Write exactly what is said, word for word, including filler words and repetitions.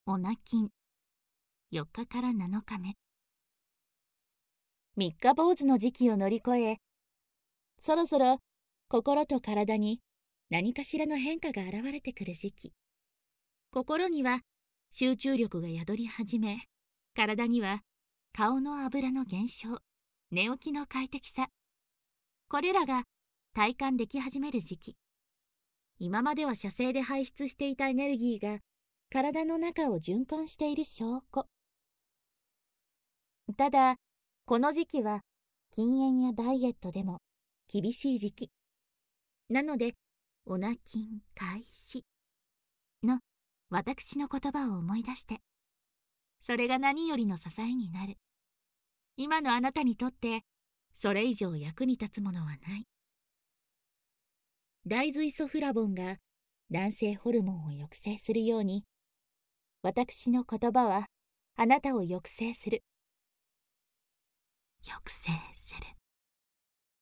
オナキン、よっかからなのかめ。三日坊主の時期を乗り越え、そろそろ心と体に何かしらの変化が現れてくる時期。心には集中力が宿り始め、体には顔の脂の減少、寝起きの快適さ、これらが体感でき始める時期。今までは射精で排出していたエネルギーが体の中を循環している証拠。ただ、この時期は禁煙やダイエットでも厳しい時期。なので、オナキン開始の私の言葉を思い出して、それが何よりの支えになる。今のあなたにとって、それ以上役に立つものはない。大豆イソフラボンが男性ホルモンを抑制するように、私の言葉はあなたを抑制する。抑制